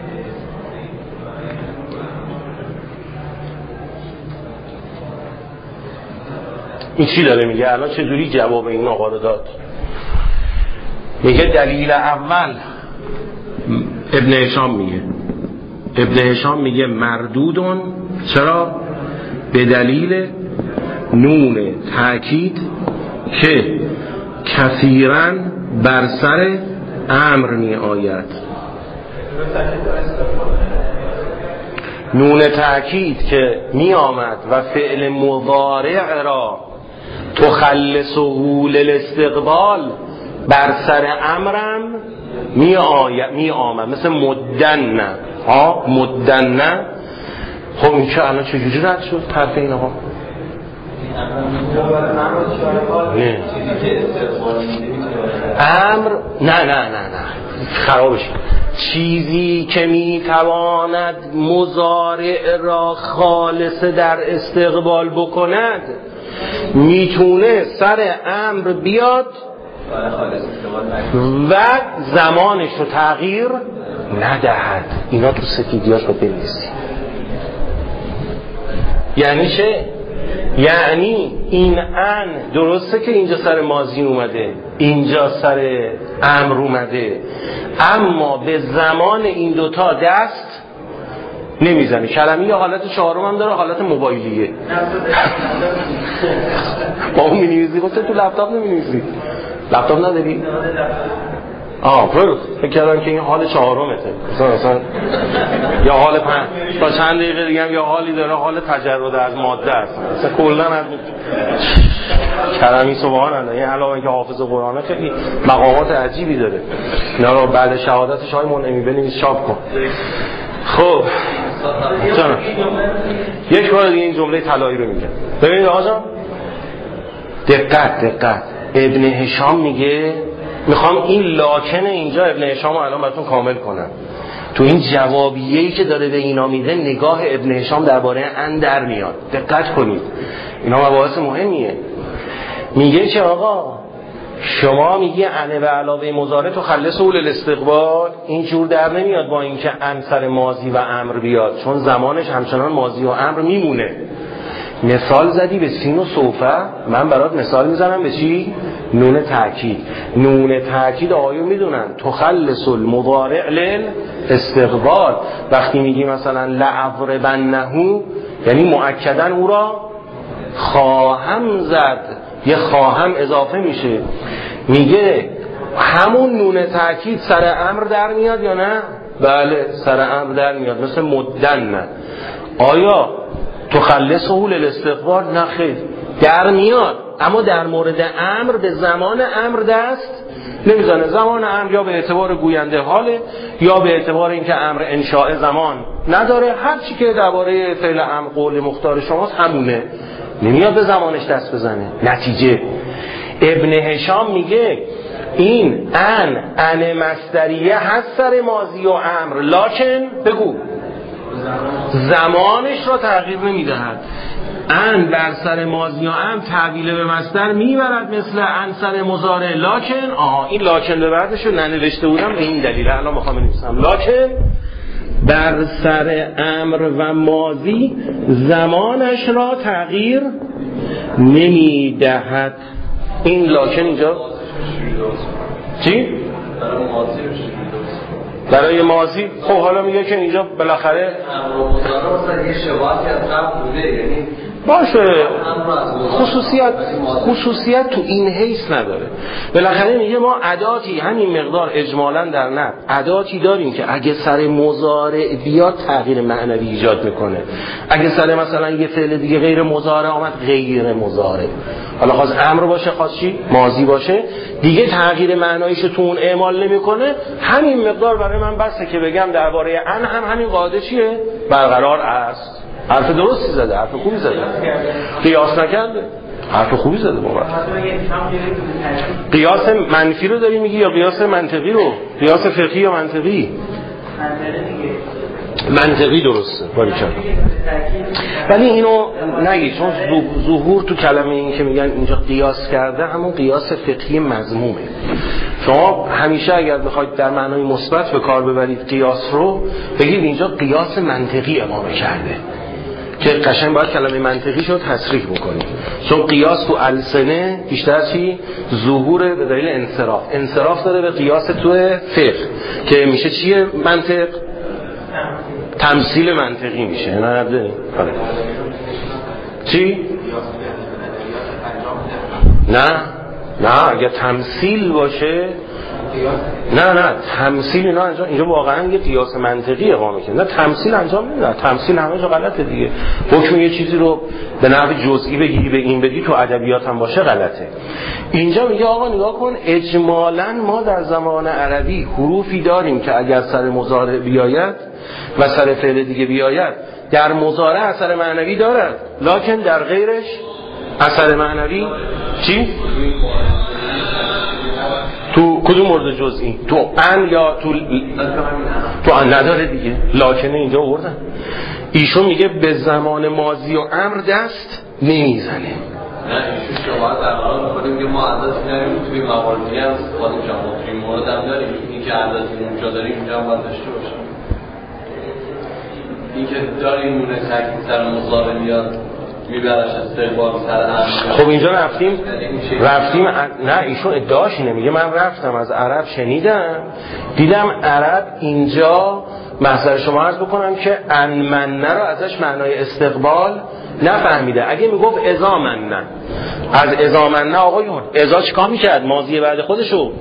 S3: این چی داره میگه؟ الان چجوری جواب این آقا رو داد؟ میگه دلیل اول ابن هشام میگه ابن هشام میگه مردودون. چرا؟ به دلیل نون تأکید که کثیراً بر سر امر می آید. نون تأکید که می آمد و فعل مضارع را تخلصه للاستقبال بر سر امرم می آید می آمد، مثل مدن ها مدن. خب این که الان چجوری رد شد طرف این ها؟ نه امر نه نه نه نه خرابش. چیزی که میتواند مضارع را خالص در استقبال بکند میتونه سر امر بیاد و زمانش رو تغییر ندهد. اینا تو سفیدیات رو بنویسی. یعنی چه؟ یعنی این ان درسته که اینجا سر ماضی اومده، اینجا سر امر اومده، اما به زمان این دوتا دست نمیزنه. کلمه یا حالت چهارم هم داره، حالت موبایلیه. با اون مینویسی خودت تو لپتاپ نمینویسی؟ لپتاپ نداری؟ آه فرق فکر کردم که این حال چهارمته، مثلا مثلا یا حال پنج تا چند دقیقه دیگه هم یا حالی داره، حال تجرد از ماده است. مثلا کلا از کلمی سبحان الله. این علاوه که حافظ قرآنه خیلی مقامات عجیبی داره. اینا رو بعد شهادتش های منعمی بنویس چاپ کن. خب جان یک بار دیگه این جمله طلایی رو میگم. ببینید آقا جان دقت دقت ابن هشام میگه، میخوام این لاکن اینجا ابن هشام رو الان براتون کامل کنم. تو این جوابیه‌ای که داره به اینا میده نگاه ابن هشام درباره ان در میاد. دقت کنید اینا مباحث مهمیه. میگه چه آقا شما میگی ان به علاوه مضارع تو خلص اول الاستقبال، این جور در نمیاد با اینکه ان سر ماضی و امر بیاد، چون زمانش همچنان ماضی و امر میمونه. مثال زدی به سین و سوفه، من برات مثال میزنم به چی؟ نون تأکید. نون تأکید آیو میدونن تخلص المضارع لل استقبال. وقتی میگی مثلا لعضربنه یعنی مؤکدن او را خواهم زد، یه خواهم اضافه میشه. میگه همون نون تأکید سر امر در میاد یا نه؟ بله سر امر در میاد، مثل مدن. آیا تخلصه للاستقبال؟ نه خیر در میاد، اما در مورد امر به زمان امر دست نمیزنه. زمان امر یا به اعتبار گوینده حاله یا به اعتبار اینکه امر انشاء زمان نداره، هر چی که درباره فعل امر قول مختار شماست همونه، نمیاد به زمانش دست بزنه. نتیجه ابن هشام میگه این ان ان مصدریه هست سر ماضی و امر، لکن بگو زمانش را تغییر نمیدهد. ان بر سر ماضی و امر تحویل به مصدر میبرد مثل ان سر مضارع، لکن آها این لکن به بعدش رو ننوشته بودم به این دلیل الان میخوام بنویسم. لکن بر سر امر و ماضی زمانش را تغییر نمیدهد. این لکن اینجا چی؟ برای ماضی. خب حالا میگه که اینجا بالاخره
S1: یه شباهتی از قبل بوده، یعنی
S3: باشه خصوصیت خصوصیت تو این حیث نداره. بالاخره میگه ما اداتی همین مقدار اجمالا در نحو اداتی داریم که اگه سر مضارع بیاد تغییر معنوی ایجاد میکنه. اگه سر مثلا یه فعل دیگه غیر مضارع آمد غیر مضارع، حالا خواست امر باشه خواست چی ماضی باشه، دیگه تغییر معناییشو تو اون اعمال نمیکنه. همین مقدار برای من بسه که بگم درباره ان هم همین قاعده چیه برقرار است. حرف درستی زده، حرف خوبی زده، قیاس نکرده، حرف خوبی زده. بابا قیاس منفی رو داری میگی یا قیاس منطقی رو؟ قیاس فقهی یا منطقی؟ منطقی درسته باری کرد. ولی اینو نگید، چون ظهور تو کلمه این که میگن اینجا قیاس کرده همون قیاس فقهی مذمومه. شما همیشه اگر بخواید در معنای مثبت به کار ببرید قیاس رو، بگید اینجا قیاس منطقی اقامه کرده، که قشنگ باید کلمه منطقی شد تصریح بکنید. چون قیاس تو السنه بیشتر چی؟ ظهور به دلیل انصراف. انصراف داره به قیاس تو فقه که میشه چیه منطق؟ تمثیل منطقی میشه. نه نبدهیم چی؟ نه نه اگه تمثیل باشه نه نه تمثیل اینا انجام، اینجا واقعا یه قیاس منطقی اقامه کنه. نه تمثیل انجام نمیده، تمثیل همه جا غلطه دیگه. حکم یه چیزی رو به نحو جزئی بگیری به این بدی تو ادبیات هم باشه غلطه. اینجا میگه آقا نگاه کن، اجمالاً ما در زمان عربی حروفی داریم که اگر سر مضارع بیاید و سر فعل دیگه بیاید در مضارع اثر معنوی دارد، لکن در غیرش اثر معنوی چی؟ تو کدوم مورد جزئی؟ تو ان یا تو تو ان نداره دیگه، لکنه اینجا آوردن. ایشون میگه به زمان ماضی و امر دست نمیزنه.
S1: نه ایشون شما در حال می‌کنیم که ما عادت نداریم توی مواردی هم استفاده کنیم، توی مورد هم داریم، این که عادت اونجا داریم اینجا هم باید داشته باشیم. این که داریم مونه تاکید سر مضارع میاد میبرش استقبال سر امر.
S3: خب اینجا رفتیم رفتیم نه ایشون ادعاش اینه، میگه من رفتم از عرب شنیدم دیدم عرب اینجا محضر شما عرض بکنم که انمنه رو ازش معنای استقبال نفهمیده. اگه میگفت ازا منه، از ازا منه آقایون ازا چیکار میکرد؟ ماضی بعد خودشو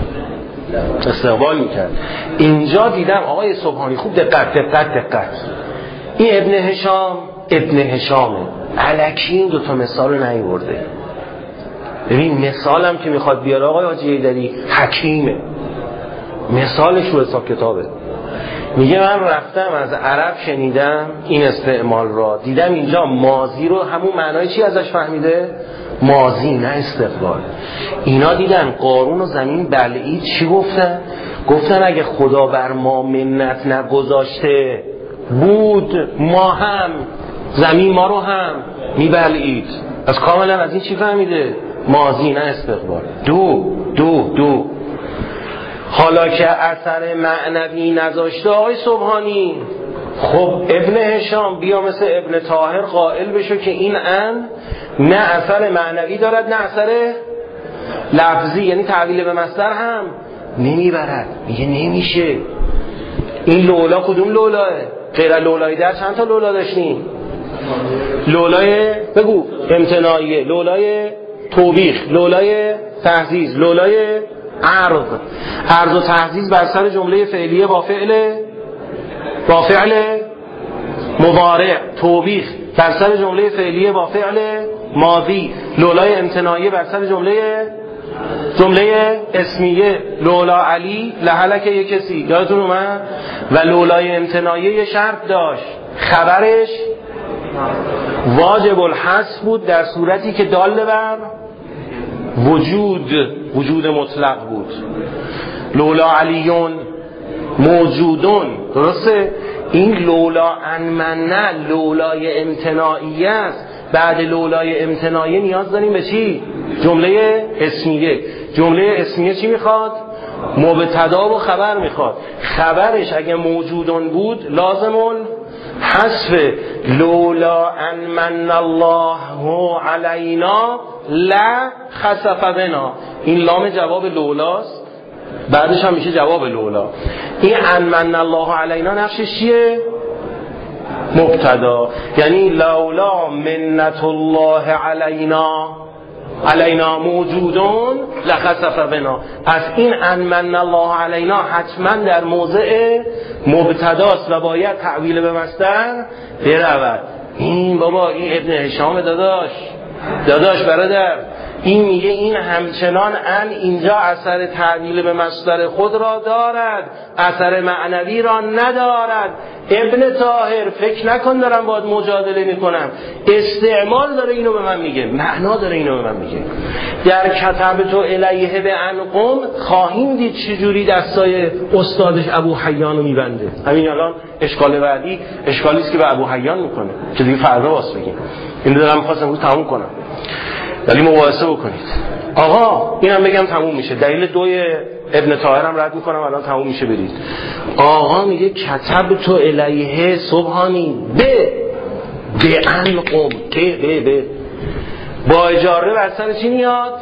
S3: استقبال میکرد. اینجا دیدم آقای سبحانی خوب دقت دقت دقت این ابن هشام ابن هشامه الکی این دوتا مثال رو نیورده. ببین مثالم که میخواد بیاره آقای حاجی حیدری حکیمه، مثالش رو حساب کتابه. میگه من رفتم از عرب شنیدم این استعمال را، دیدم اینجا ماضی رو همون معنای چی ازش فهمیده؟ ماضی نه استقبال. اینا دیدن قارون و زمین بلعید چی گفتن؟ گفتن اگه خدا بر ما منت نگذاشته بود ما هم زمین ما رو هم میبلعید. از کاملا از این چی فهمیده؟ ماضی نه استقبال. دو دو دو حالا که اثر معنوی نذاشته آقای سبحانی، خب ابن هشام بیا مثل ابن طاهر قائل بشو که این ان نه اثر معنوی دارد نه اثر لفظی، یعنی تعویل به مصدر هم نمیبرد. میگه نمیشه. این لولا کدوم لولاه؟ غیر لولای در چند تا لولا داشتیم؟ لولای بگو امتناعیه، لولای توبیخ، لولای تهذیز، لولای عرض. عرض و تهذیز بر سر جمله فعلیه با فعل با فعل مضارع، توبیخ بر سر جمله فعلیه با فعل ماضی، لولای امتناعیه بر سر جمله جمله اسمیه، لولا علی لحلک یک کسی، یادتون اومد؟ و لولای امتناعیه یه شرط داشت، خبرش واجب الحذف بود در صورتی که دال بر وجود وجود مطلق بود. لولا علیون موجودون، درسته؟ این لولا انمنه لولای امتناعیه است. بعد لولای امتناعیه نیاز داریم به چی؟ جمله اسمیه. جمله اسمیه چی میخواد؟ مبتدا و خبر میخواد. خبرش اگه موجودون بود لازمون حذف لولا ان من الله علینا لا خسف بنا. این لام جواب لولاست، بعدش هم میشه جواب لولا. این ان من الله علینا نقشش چیه؟ مبتدا. یعنی لولا منت الله علینا علینا موجودون لخسف بنا. پس این ان من الله علینا حتما در موضع مبتداست و باید تعویل به مصدر برود. این بابا این ابن هشام داداش داداش برادر این میگه این همچنان ان اینجا اثر تعبیل به مصدر خود را دارد، اثر معنوی را ندارد. ابن طاهر فکر نکن دارم باید مجادله میکنم، استعمال داره اینو به من میگه، معنا داره اینو به من میگه. در کتبت الیه به ان قم خواهیم دید چجوری دستای استادش ابو حیان رو میبنده. همین الان اشکال بعدی اشکالی است که به ابو حیان میکنه که دیگه فردا واسه بگیم. این دارم می‌خواستم امروز تموم کنم ولی مباحثه بکنید. آقا اینم بگم تموم میشه، دلیل دوی ابن طاهر هم رد میکنم الان تموم میشه برید. آقا میگه کتب تو الیه سبحانی به به ان قم به به به با اجاره بر سر چی میاد؟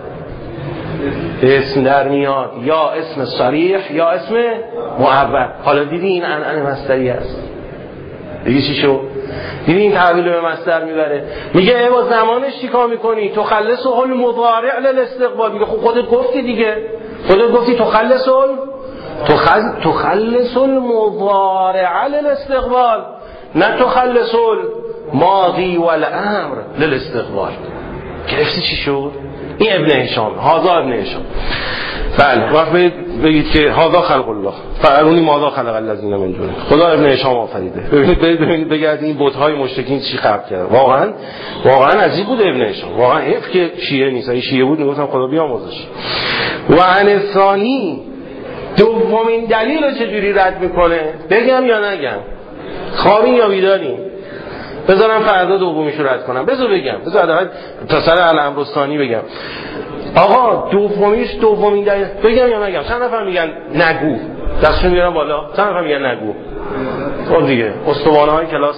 S3: اسم در میاد، یا اسم صریح یا اسم معول. حالا دیدی این ان ان مصدری است دیگه چی شو؟ دیدی این تحویل به مصدر میبره. میگه با زمانش چیکار میکنی؟ تخلص حل مضارع للاستقبال. میگه خب خودت گفتی دیگه، خودت گفتی تخلص تخل... تخلص المضارع للاستقبال، نه تخلص الماضی والامر للاستقبال. گرفتی چی شد؟ این ابن هشام، هذا ابن هشام. بله وقت بگید که هذا خلق الله فارونی ماذا خلق الذین من دونه. خدا ابن هشام آفریده. ببینید ببینید بگردید این بت‌های مشرکین چی خلق کرد. واقعا واقعا عجیب بود ابن هشام. واقعا حیف که شیعه نیست. اگه شیعه بود میگفتم خدا بیامرزش. و عن ثانی دومین دلیل رو چجوری رد میکنه؟ بگم یا نگم؟ خوابین یا بیدارین؟ بذارم فردا دومیشو رد کنم. بذار بگم. بذار حداقل تا سر الامرستانی بگم. آقا دومیش دومین دلیل بگم یا نگم؟ چند نفر میگن نگو؟ دستشون میارن بالا. چند نفر میگن نگو؟ اون دیگه استوانه های کلاس.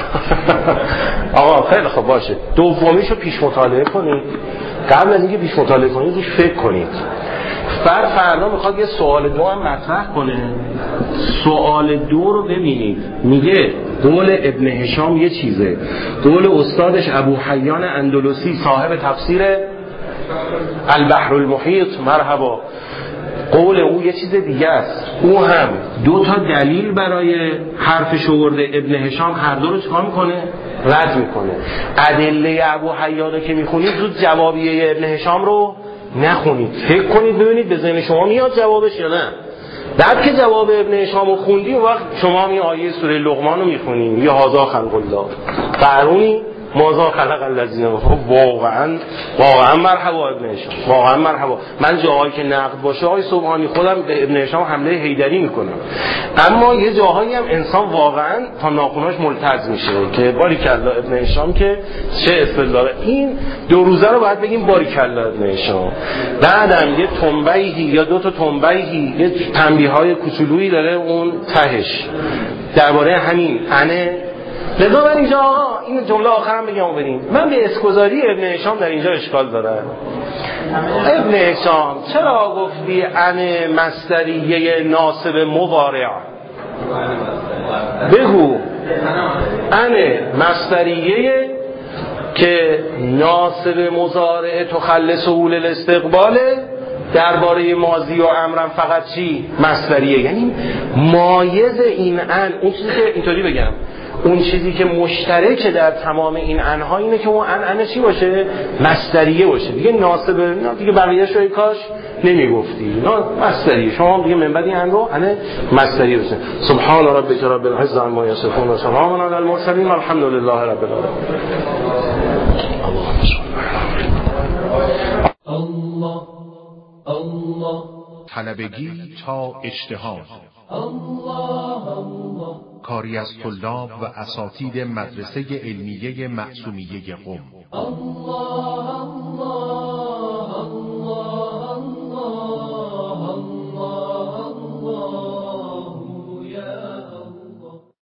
S3: آقا خیلی خوب باشه. دومیشو پیش مطالعه کنید. قبل از اینکه پیش مطالعه کنید روش فکر کنید. فرد فردا میخواد یه سوال دو هم مطرح کنه. سوال دو رو ببینید. میگه قول ابن هشام یه چیزه، قول استادش ابو حیان اندلسی صاحب تفسیر البحر المحیط مرحبا قول او یه چیز دیگه است. او هم دو تا دلیل برای حرفش آورده. ابن هشام هر دو رو چیکار میکنه؟ رد میکنه. ادله ابو حیان که میخونید زود جوابیه ابن هشام رو نخونید، فکر کنید ببینید به ذهن شما میاد جوابش یا نه. بعد که جواب ابن هشام رو خوندی و وقت شما می آیه سوره لقمان رو میخونید یا هذا خلق الله فرونی ماذا خلق الذین. واقعا واقعا مرحبا ابن هشام، واقعا مرحبا. من جاهایی که نقد باشه آقای سبحانی خودم به ابن هشام حمله حیدری میکنم، اما یه جاهایی هم انسان واقعا تا ناخناش ملتز میشه که باریکلا ابن هشام که چه اصطلاح. این دو روزه رو باید بگیم باریکلا ابن هشام. بعدم یه تنبیهی یا دو تا تنبیهی یه تنبیه‌های کوچولویی داره اون تهش درباره همین انه. لذا من اینجا آقا این جمله آخرم بگم و بریم. من به اسکوزاری ابن هشام در اینجا اشکال داره. ابن هشام چرا گفتی ان مصدریه ناصب مضارع؟ بگو ان مصدریه که ناصب مضارع تخلص اول الاستقباله درباره ماضی و امرم فقط چی؟ مصدریه. یعنی مایز این ان، اون چیزی که اینطوری بگم اون چیزی که مشترکه در تمام این انها اینه که اون ان ان چی باشه؟ مصدریه باشه. دیگه ناصب دیگه بقیه‌اش رو کاش نمیگفتی. نه مصدریه. شما دیگه من بعد این ان رو ان مصدریه باشه. سبحان ربک رب العزة عما یصفون و سلام علی المرسلین والحمد لله رب العالمین.
S2: الله الله طلبگی تا اجتهاد. الله الله کاری از طلاب و اساتید مدرسه علمیه معصومیه قم. الله الله